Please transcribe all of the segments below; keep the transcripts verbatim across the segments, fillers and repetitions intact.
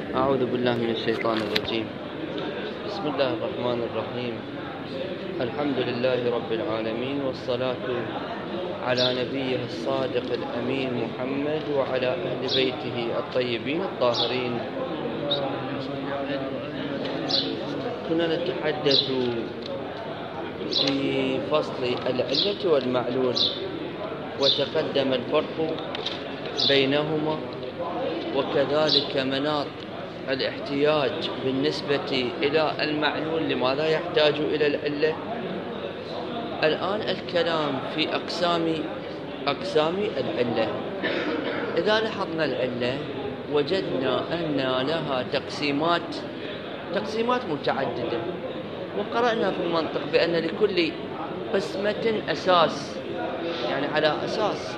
أعوذ بالله من الشيطان الرجيم. بسم الله الرحمن الرحيم. الحمد لله رب العالمين، والصلاة على نبيه الصادق الأمين محمد وعلى أهل بيته الطيبين الطاهرين. كنا نتحدث في فصل العلة والمعلول، وتقدم الفرق بينهما وكذلك مناط الاحتياج بالنسبة إلى المعلول، لماذا يحتاج إلى العلة. الآن الكلام في أقسام أقسام العلة. إذا لاحظنا العلة وجدنا أن لها تقسيمات تقسيمات متعددة، وقرأنا في المنطق بأن لكل قسمة أساس، يعني على أساس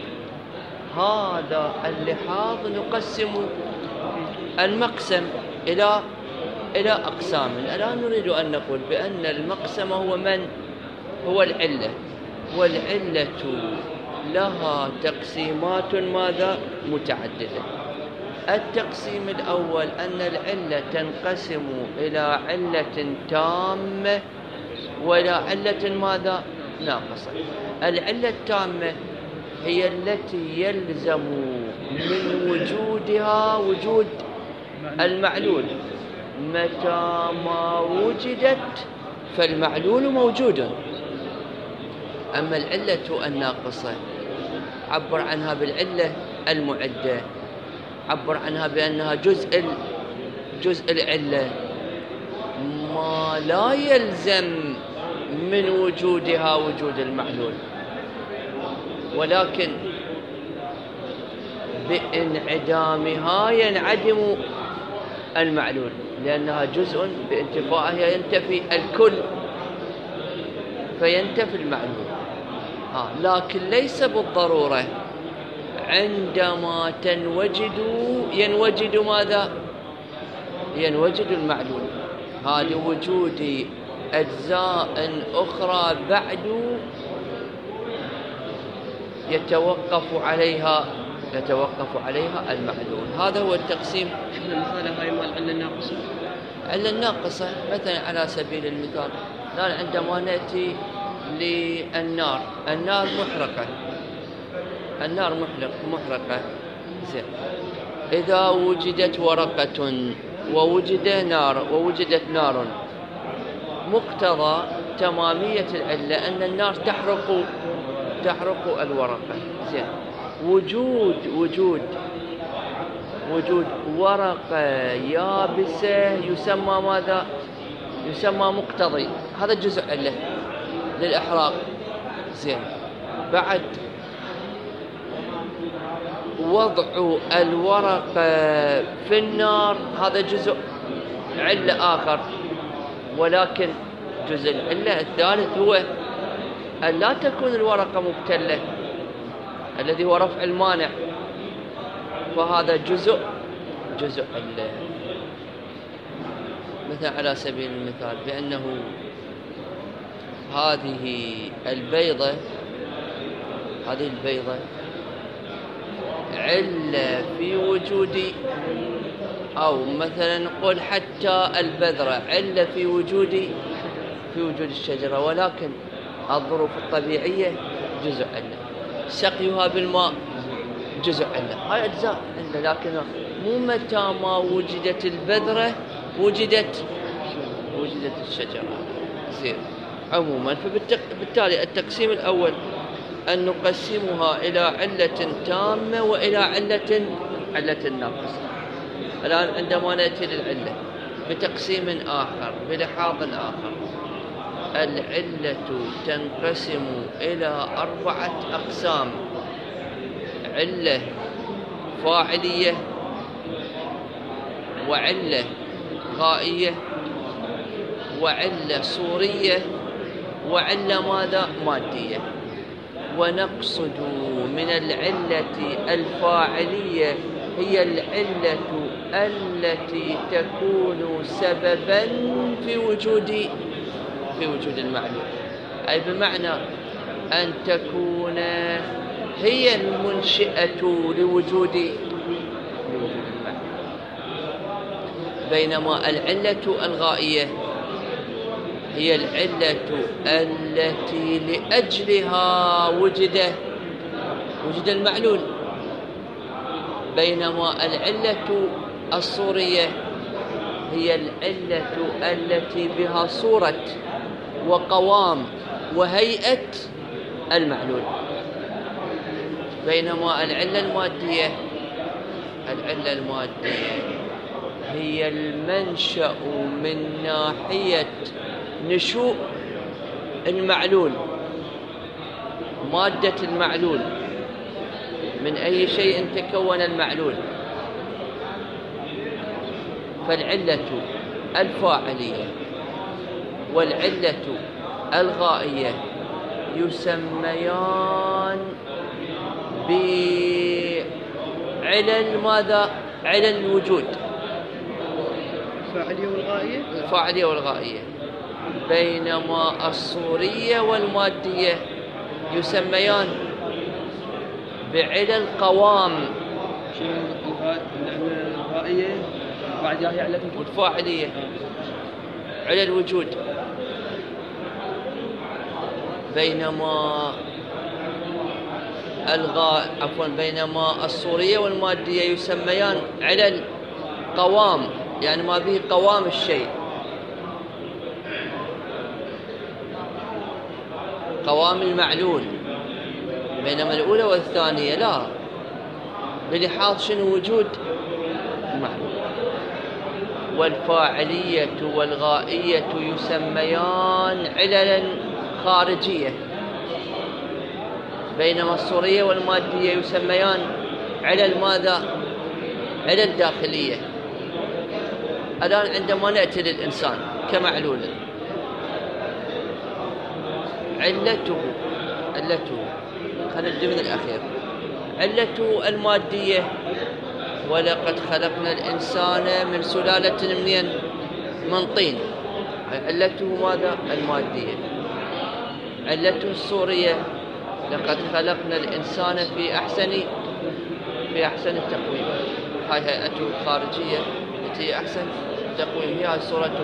هذا اللحاظ نقسم المقسم إلى إلى أقسام. الآن نريد أن نقول بأن المقسم هو من؟ هو العلة، والعلة لها تقسيمات ماذا؟ متعددة. التقسيم الأول أن العلة تنقسم إلى علة تامة وإلى علة ماذا؟ ناقصة. العلة التامة هي التي يلزم من وجودها وجود المعلول، متى ما وجدت فالمعلول موجود. أما العلة الناقصة عبر عنها بالعلة المعدة، عبر عنها بأنها جزء جزء العلة، ما لا يلزم من وجودها وجود المعلول، ولكن بانعدامها ينعدم المعلول، لأنها جزء بانتفائها ينتفي الكل فينتفي المعلول. آه. لكن ليس بالضرورة عندما تنوجد ينوجد ماذا؟ ينوجد المعلول. هذا وجود أجزاء أخرى بعد يتوقف عليها يتوقف عليها المعلول. هذا هو التقسيم. مثال هاي مال العلة الناقصة. العلة الناقصة مثلا على سبيل المثال، الآن عندما نأتي للنار، النار محرقة، النار محرق محرقة زين. إذا وجدت ورقة ووجد نار ووجدت نار، مقتضى تمامية العلة أن النار تحرق تحرق الورقة زين. وجود وجود وجود ورقة يابسة يسمى ماذا؟ يسمى مقتضي. هذا جزء علة للإحراق زين. بعد وضع الورقة في النار هذا جزء علة آخر، ولكن جزء العلة الثالث هو أن لا تكون الورقة مبتلة، الذي هو رفع المانع، فهذا جزء جزء علة. مثلا على سبيل المثال بأنه هذه البيضة هذه البيضة علة في وجود، أو مثلا نقول حتى البذرة علة في وجود في وجود الشجرة، ولكن الظروف الطبيعية جزء علة. سقيها بالماء جزء علة. هاي أجزاء علة، لكن مو متى ما وجدت البذرة وجدت وجدت الشجرة زين. عموما فبالتالي التقسيم الأول أن نقسمها إلى علة تامة وإلى علة علة ناقصة. الآن عندما نأتي للعلة بتقسيم آخر بلحاظ آخر، العلة تنقسم إلى أربعة أقسام: علة فاعلية، وعلة غائية، وعلة صورية، وعلة ماذا؟ مادية. ونقصد من العلة الفاعلية هي العلة التي تكون سببا في وجود في وجود المعلول، أي بمعنى أن تكون هي المنشئة لوجود لوجود المعلول. بينما العلة الغائية هي العلة التي لأجلها وجد وجد المعلول، بينما العلة الصورية هي العلة التي بها صورة وقوام وهيئة المعلول. بينما العلة المادية العلة المادية هي المنشأ من ناحية نشوء المعلول، مادة المعلول، من أي شيء تكون المعلول. فالعلة الفاعلية والعلة الغائية يسميان بعلل ماذا؟ علل الوجود. الفاعلية والغائية الفاعلية والغائية. بينما الصورية والمادية يسميان بعلل قوام. الغائية بعدها هي علة الوجود، والفاعلية علل الوجود. بينما الغاء عفوا بينما الصورية والمادية يسميان علل قوام، يعني ما به قوام الشيء، قوام المعلول. بينما الأولى والثانية لا، بلحاظ شنو؟ وجود المعلول. والفاعلية والغائية يسميان عللا خارجية، بينما الصورية والمادية يسميان علل ماذا؟ علل داخلية. الآن عندما نأتي للإنسان كمعلول، علته علته خلينا نبدأ من الأخير. علته المادية ولقد خلقنا الإنسان من سلالة منين؟ من طين. علته ماذا؟ المادية. علته الصورية لقد خلقنا الإنسان في أحسن في أحسن التقويم. هاي هيئته الخارجية التي هي أحسن تقويم، هي صورته.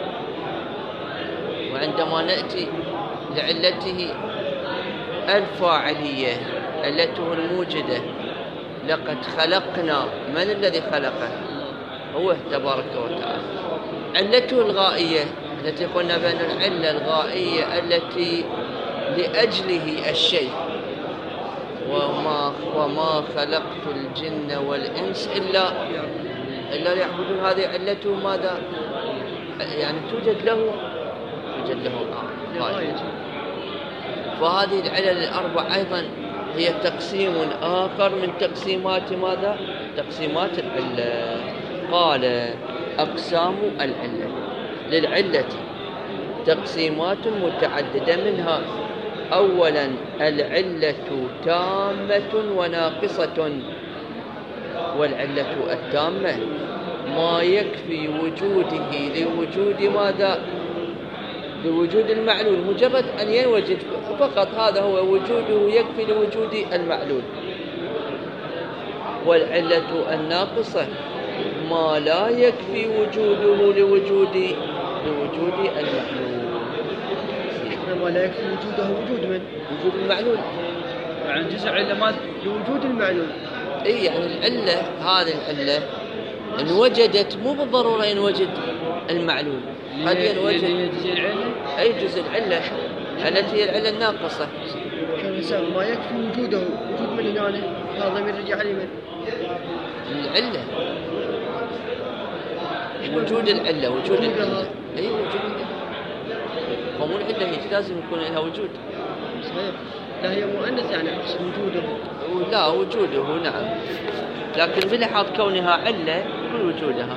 وعندما نأتي لعلته الفاعلية علته الموجدة، لقد خلقنا، من الذي خلقه؟ هو تبارك وتعالى. علته الغائية التي قلنا بأن العلة الغائية التي لأجله الشيء، وما وما خلقت الجن والإنس إلا إلا ليعبدون. هذه علته ماذا؟ يعني توجد له توجد له غاية. فهذه العلل الأربع أيضا هي تقسيم آخر من تقسيمات ماذا؟ تقسيمات العلة. قال أقسام العلة: للعلة تقسيمات متعددة، منها أولا العلة تامة وناقصة. والعلة التامة ما يكفي وجوده لوجود ماذا؟ لوجود المعلول، مجرد أن ينوجد فقط، هذا هو وجوده يكفي لوجود المعلول. والعلة الناقصة ما لا يكفي وجوده لوجود لوجود المعلول. ما لا يكفي وجوده وجود من؟ وجود المعلول. يعني جزء علة ما لوجود المعلول. اي يعني العلة، هذه العلة إن وجدت مو بالضرورة ينوجد المعلول، قد ينوجد جزء العلة، أي جزء العلة التي هي العلة الناقصة. كان ما يكفي وجوده وجود من هنا، هذا من رجع لي من العلة، وجود العلة وجود العلة أي وجود العلة. فمو العلة هي لازم يكون لها وجود. صحيح. لا هي مؤنث يعني أقصد وجوده. لا وجوده نعم، لكن بلحاظ كونها علة يكون وجودها.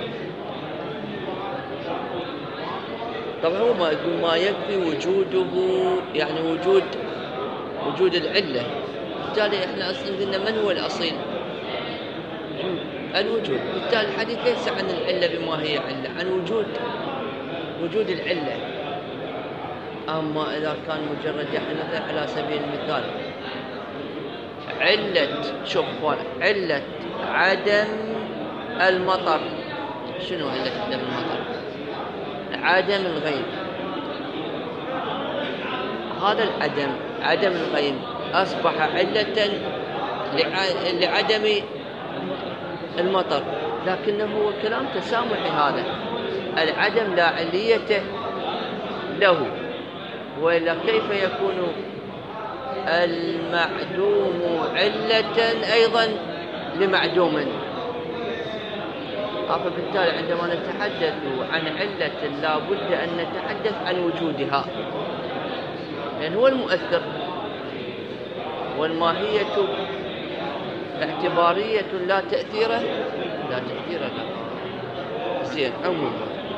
طبعا هو ما يقول ما يكفي وجوده، يعني وجود وجود العلة. بالتالي احنا اصلا قلنا من هو الاصيل؟ الوجود. بالتالي الحديث ليس عن العلة بما هي علة، عن وجود وجود العلة. اما اذا كان مجرد يعني مثلا على سبيل المثال علة، شوف علة عدم المطر شنو علة عدم المطر؟ عدم الغيم. هذا العدم عدم الغيم أصبح علة لعدم المطر، لكنه هو كلام تسامحي. هذا العدم لا علية له، وإلا كيف يكون المعدوم علة أيضا لمعدوم؟ فبالتالي عندما نتحدث عن علة لا بد أن نتحدث عن وجودها، لأن هو المؤثر، والماهية اعتبارية لا تأثير لا تأثير لها. زين. عموما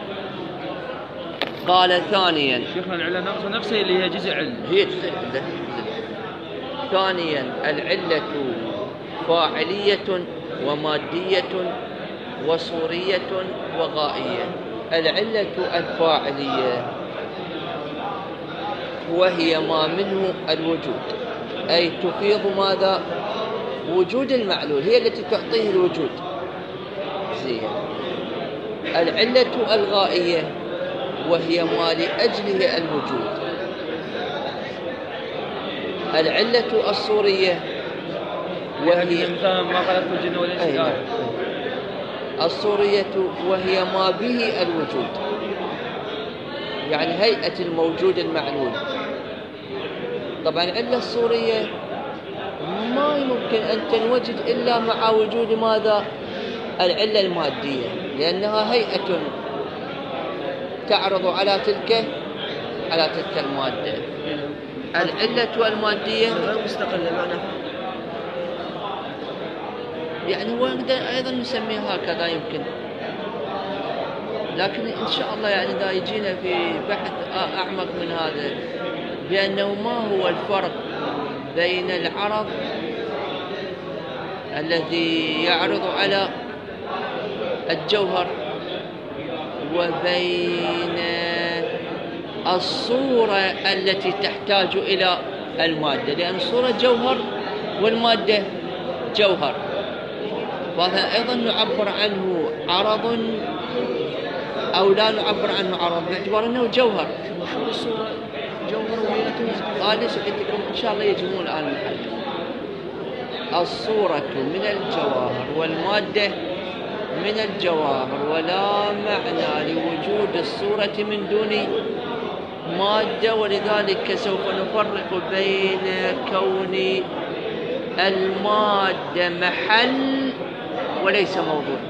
قال ثانيا شيخنا العلة نفسها نفسها اللي هي جزء علة، هي جزء علة. ثانيا العلة فاعلية ومادية وصورية وغائية. العلة الفاعلية وهي ما منه الوجود، أي تفيض ماذا؟ وجود المعلول، هي التي تعطيه الوجود. زين. العلة الغائية وهي ما لأجله الوجود. العلة الصورية وهي مثلا ما خلقت الجن والإنس. الصورية وهي ما به الوجود، يعني هيئة الموجود المعلول. طبعا العلة الصورية ما يمكن أن تنوجد إلا مع وجود ماذا؟ العلة المادية، لأنها هيئة تعرض على تلك على تلك المادة. العلة المادية غير مستقلة معناها، يعني هو أيضا نسميها هكذا يمكن، لكن إن شاء الله يعني إذا يجينا في بحث أعمق من هذا، بأنه ما هو الفرق بين العرض الذي يعرض على الجوهر وبين الصورة التي تحتاج إلى المادة، لأن الصورة جوهر والمادة جوهر، وهذا أيضا نعبر عنه عرض أو لا نعبر عنه عرض باعتبار أنه جوهر. شو الصورة جوهر وميلة؟ قال ليش قلت لكم إن شاء الله يجمعون الآن المحل. الصورة من الجواهر والمادة من الجواهر، ولا معنى لوجود الصورة من دون مادة، ولذلك سوف نفرق بين كون المادة محل وليس موضوع،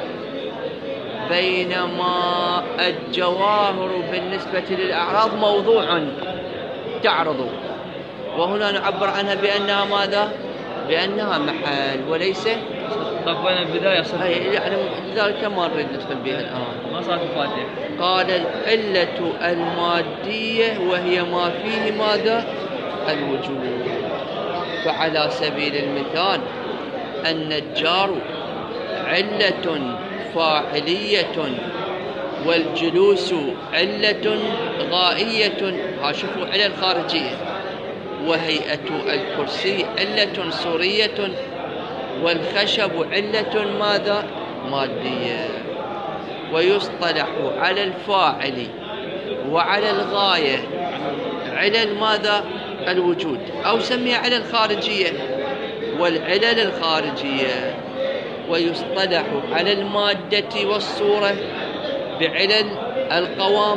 بينما الجواهر بالنسبة للأعراض موضوع تعرض، وهنا نعبر عنها بأنها ماذا؟ بأنها محل وليس. طب وين البداية صدق؟ يعني لذلك ما نريد ندخل بها الآن. ما صارت الفاتحة. قال العلة المادية وهي ما فيه ماذا؟ الوجود. فعلى سبيل المثال النجار علة فاعلية، والجلوس علة غائية، ها شوفوا علل خارجية، وهيئة الكرسي علة صورية، والخشب علة ماذا؟ مادية. ويصطلح على الفاعل وعلى الغاية علل ماذا؟ الوجود، أو سميها علل خارجية والعلل الخارجية. ويصطلح على المادة والصورة بعلل القوام،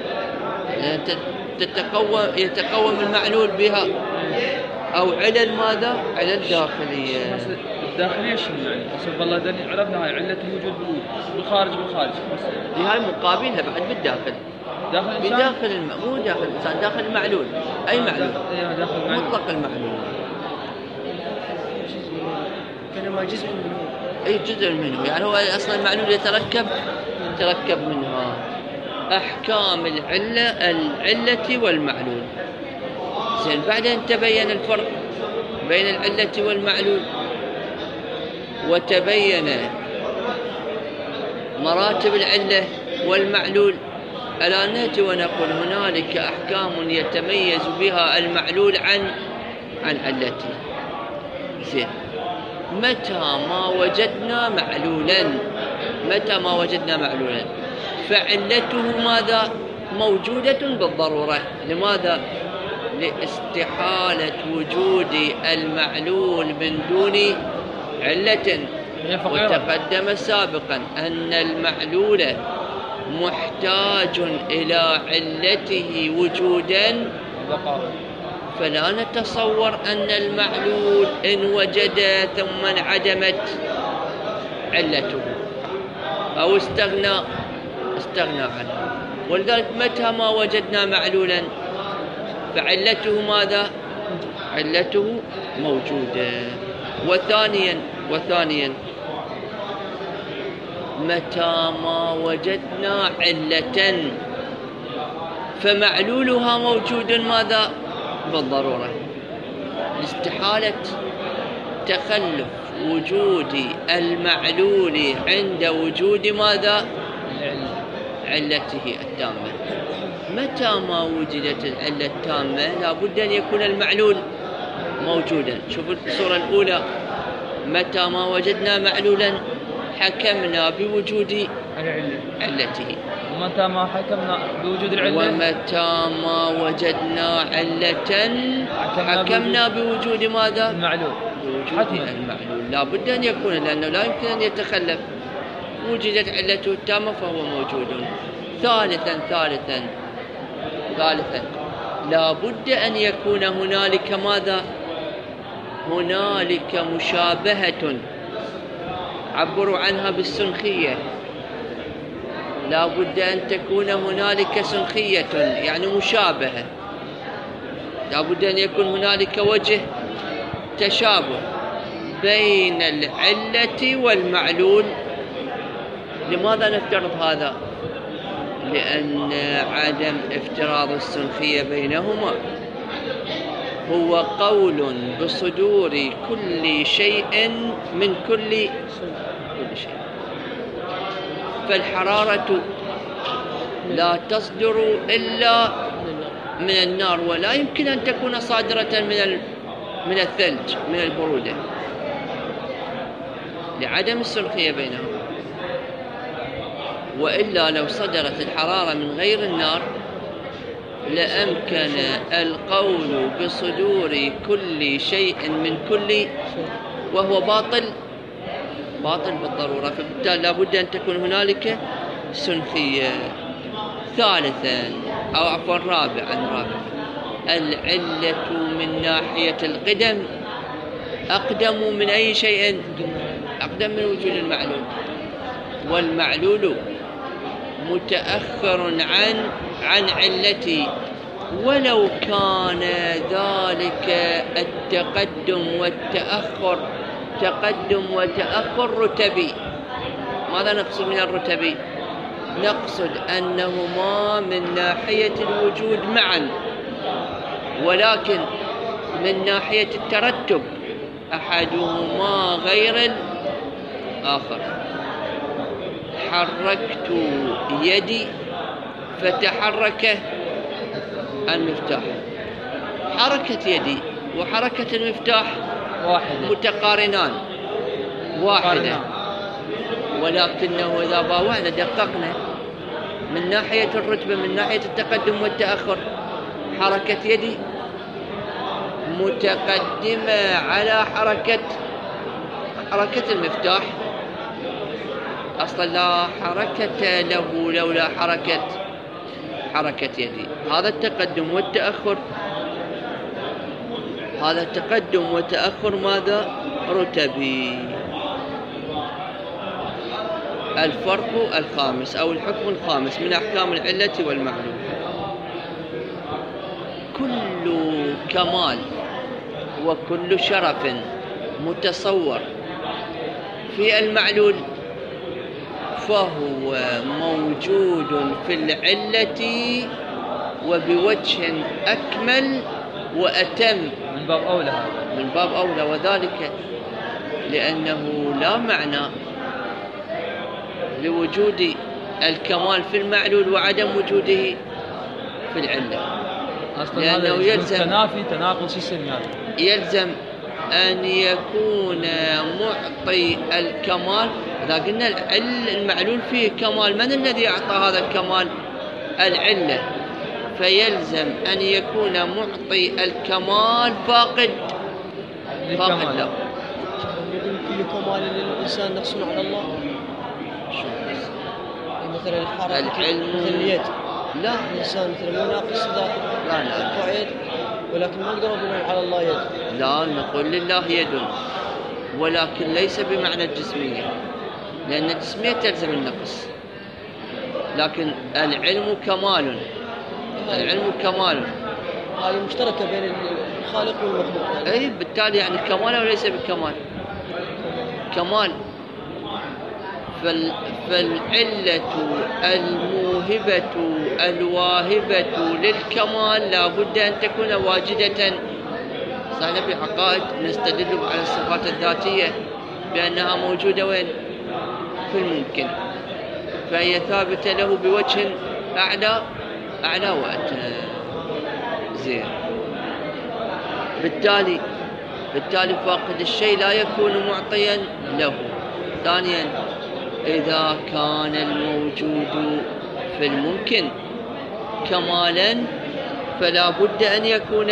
تتقوم يتقوم المعلول بها، أو علل ماذا؟ علل داخلية. الداخلية شنو يعني؟ حسب الله دليل عرفنا هاي علة الوجود بالوجود، بالخارج بالخارج. هاي مقابلها بعد بالداخل. داخل الإنسان؟ بداخل الم... مو داخل الإنسان، داخل المعلول. أي معلول؟ داخل المعلول. مطلق المعلول. كانما جزء منه. أي جزء منه، يعني هو أصلا المعلول يتركب يتركب منها. أحكام العلة العلة والمعلول. زين، بعدين تبين الفرق بين العلة والمعلول، وتبين مراتب العلة والمعلول. ألا نأتي ونقول هنالك أحكام يتميز بها المعلول عن عن علته. زين، متى ما وجدنا معلولا متى ما وجدنا معلولا فعلته ماذا؟ موجودة بالضرورة. لماذا؟ لاستحالة وجود المعلول من دون علة. وتقدم سابقا أن المعلول محتاج إلى علته وجودا، فلا نتصور أن المعلول إن وجد ثم انعدمت علته أو استغنى استغنى عنه. ولذلك متى ما وجدنا معلولا فعلته ماذا؟ علته موجودة. وثانيا وثانيا متى ما وجدنا علة فمعلولها موجود ماذا؟ بالضرورة. لاستحالة تخلف وجود المعلول عند وجود ماذا؟ علته التامة. متى ما وجدت العلة التامة لابد أن يكون المعلول موجودا. شوفوا الصورة الأولى، متى ما وجدنا معلولا حكمنا بوجود علته. ومتى ما حكمنا بوجود العلة ومتى ما وجدنا علة حكمنا بوجود ماذا؟ المعلول. بوجود المعلول لابد أن يكون، لأنه لا يمكن أن يتخلف. وجدت علته التامة فهو موجود. ثالثا ثالثا ثالثا لابد أن يكون هنالك ماذا؟ هنالك مشابهة، عبروا عنها بالسنخية. لابد أن تكون هنالك سنخية يعني مشابهة. لابد أن يكون هنالك وجه تشابه بين العلة والمعلول. لماذا نفترض هذا؟ لأن عدم افتراض السنخية بينهما هو قول بصدور كل شيء من كل كل شيء. فالحرارة لا تصدر إلا من النار، ولا يمكن أن تكون صادرة من من الثلج من البرودة لعدم السنخية بينهما. وإلا لو صدرت الحرارة من غير النار لأمكن القول بصدور كل شيء من كل، وهو باطل باطل بالضرورة. فبالتالي لابد أن تكون هنالك سنخية. ثالثا أو عفوا رابعا رابعا العلة من ناحية القدم أقدم من أي شيء؟ أقدم من وجود المعلول. والمعلول متأخر عن عن علتي، ولو كان ذلك التقدم والتأخر تقدم وتأخر رتبي. ماذا نقصد من الرتبي؟ نقصد أنهما من ناحية الوجود معا، ولكن من ناحية الترتب أحدهما غير الآخر. حركت يدي فتحرك المفتاح. حركة يدي وحركة المفتاح واحدة متقارنان واحدة، ولكنه إذا باوعنا دققنا من ناحية الرتبة من ناحية التقدم والتأخر حركة يدي متقدمة على حركة حركة المفتاح. أصلا لا حركة له لولا حركة حركة يدي. هذا التقدم والتأخر هذا التقدم والتأخر ماذا؟ رتبي. الفرق الخامس أو الحكم الخامس من أحكام العلة والمعلول: كل كمال وكل شرف متصور في المعلول فهو موجود في العلة وبوجه أكمل وأتم. من باب أولى من باب أولى وذلك لأنه لا معنى لوجود الكمال في المعلول وعدم وجوده في العلة. لأنه يلزم تنافي تناقض سيستمي. يلزم أن يكون معطي الكمال إذا قلنا العل المعلول فيه كمال، من الذي أعطى هذا الكمال؟ العلة، فيلزم أن يكون معطي الكمال فاقد فاقد له. يقول كل كمال للإنسان نقص على الله. مثلا الحركة العلم مثل اليد، لا الإنسان مثلا مو ناقص ذاته، لا لا يد، ولكن ما نقدر نقول على الله يد. لا، نقول لله يد، ولكن ليس بمعنى الجسمية، لأن الجسمية تلزم النقص، لكن العلم كمال، العلم كمال، هذه مشتركة بين الخالق والمخلوق. أي بالتالي يعني كمال أو ليس بكمال؟ كمال. فالعلة الموهبة الواهبة للكمال لا بد أن تكون واجدة. صحيح في عقائد نستدل على الصفات الذاتية بأنها موجودة وين؟ في الممكن، فهي ثابتة له بوجه أعلى أعلى وأتم. زين. بالتالي بالتالي فاقد الشيء لا يكون معطيا له. ثانيا، إذا كان الموجود في الممكن كمالا فلا بد أن يكون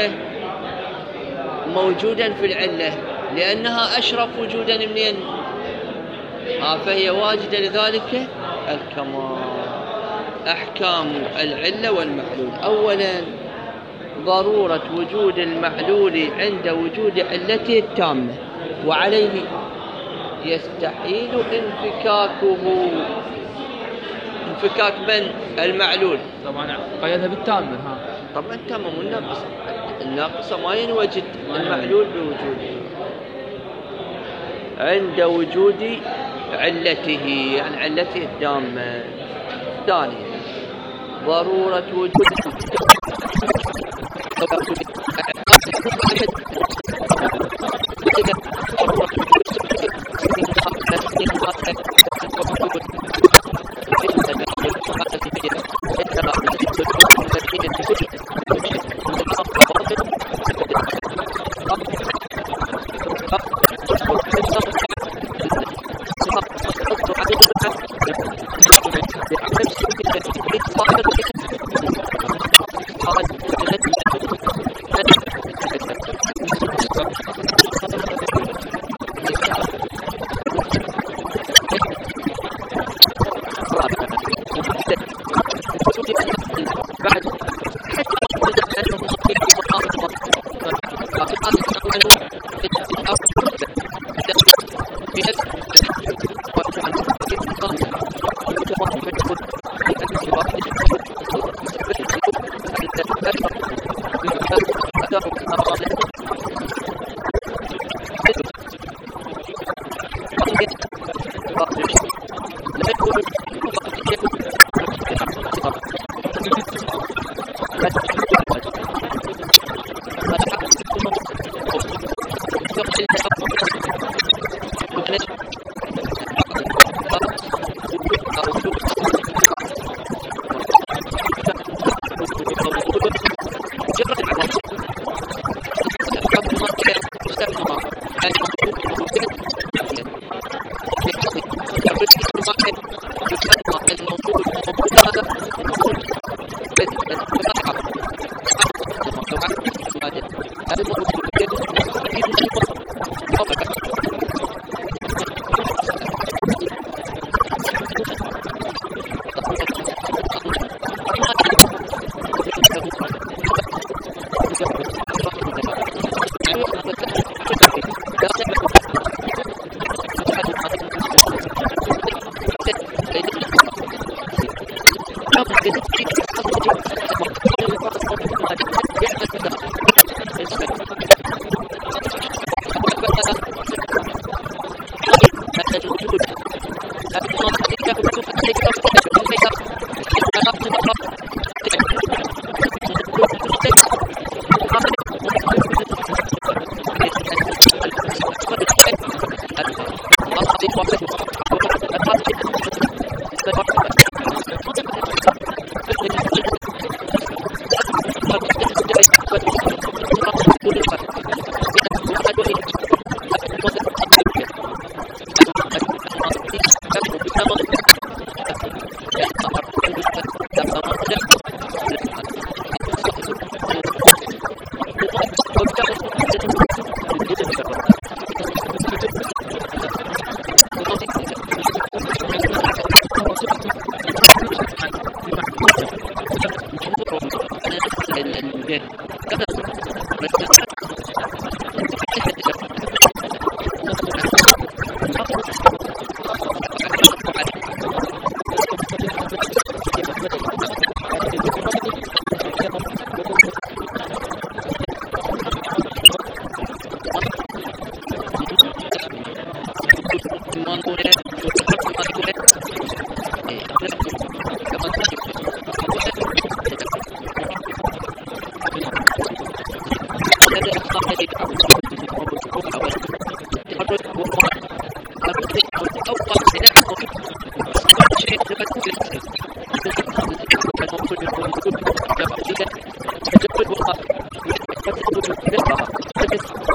موجودا في العلة، لأنها أشرف وجودا منين؟ آه فهي واجدة لذلك الكمال. أحكام العلة والمعلول: أولا، ضرورة وجود المعلول عند وجود علته التامة، وعليه يستحيل انفكاكه. انفكاك من؟ المعلول. طبعا قيدها بالتامة. ها طبعا التامة مو الناقصة، الناقصة ما ينوجد المعلول بوجوده عند وجود علته، يعني علته التامة. ثانيا، ضرورة وجود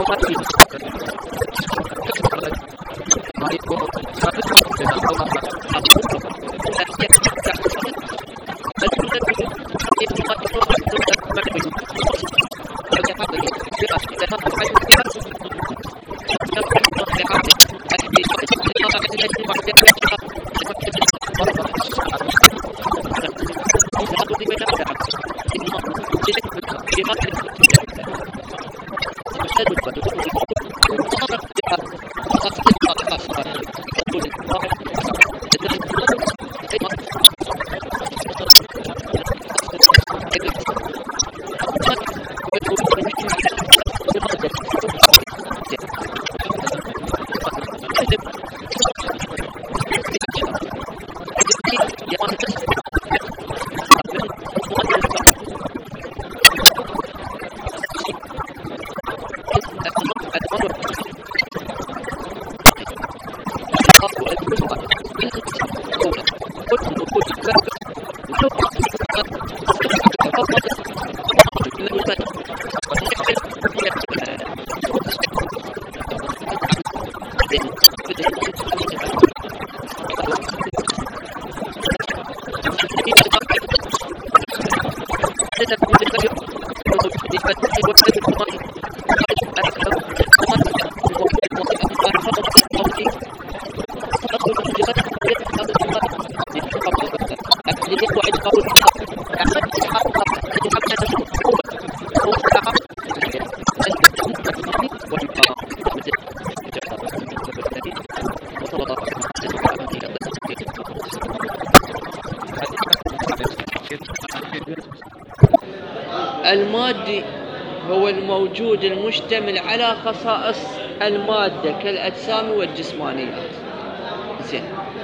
المادي هو الموجود المشتمل على خصائص المادة كالأجسام والجسمانيات. زين،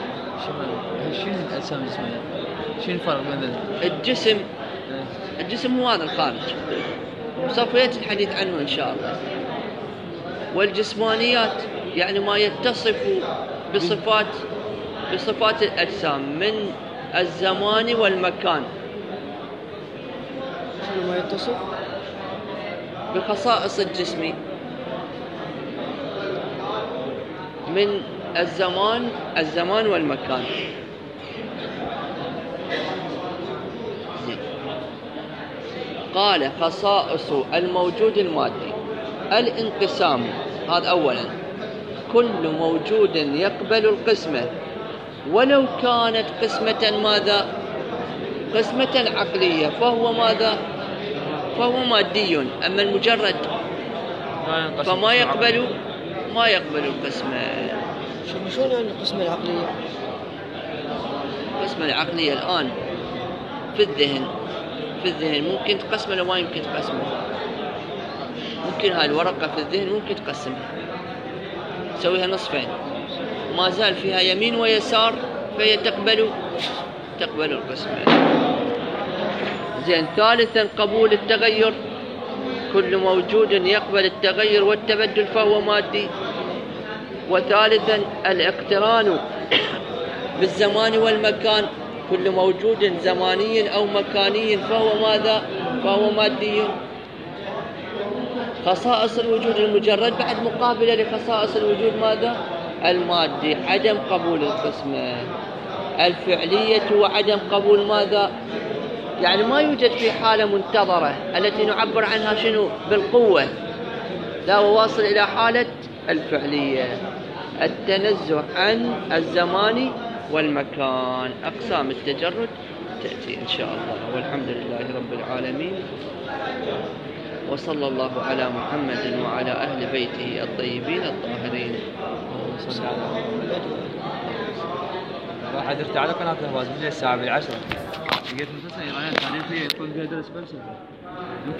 شنو الأجسام الجسمانية؟ شنو الفرق بين الجسم؟ الجسم هو هذا الخارج، سوف يأتي الحديث عنه إن شاء الله. والجسمانيات يعني ما يتصف بصفات بصفات الأجسام من الزمان والمكان، ما يتصف بخصائص الجسم من الزمان الزمان والمكان. قال خصائص الموجود المادي الانقسام. هذا أولا، كل موجود يقبل القسمة ولو كانت قسمة ماذا؟ قسمة عقلية، فهو ماذا؟ فهو مادي. أما المجرد فما يقبل ما يقبل القسمة. شلون يعني القسمة العقلية؟ القسمة العقلية الآن في الذهن في الذهن ممكن تقسمه لو ما يمكن تقسمه. ممكن هاي الورقة في الذهن ممكن تقسمها، تسويها نصفين، ما زال فيها يمين ويسار، فهي تقبل تقبل القسمة. زين، ثالثا قبول التغير، كل موجود يقبل التغير والتبدل فهو مادي. وثالثا الاقتران بالزمان والمكان، كل موجود زماني أو مكاني فهو ماذا؟ فهو مادي. خصائص الوجود المجرد بعد مقابلة لخصائص الوجود ماذا؟ المادي، عدم قبول القسمة. الفعلية وعدم قبول ماذا؟ يعني ما يوجد في حالة منتظرة التي نعبر عنها شنو؟ بالقوة، لا، وواصل إلى حالة الفعلية. التنزه عن الزمان والمكان. أقسام التجرد تأتي إن شاء الله. والحمد لله رب العالمين، وصلى الله على محمد وعلى أهل بيته الطيبين الطاهرين. راح أدرت على قناة الهواز بالليل الساعة بالعشرة، لقيت مسلسل إيراني تاريخي يكون فيها درس فلسفة.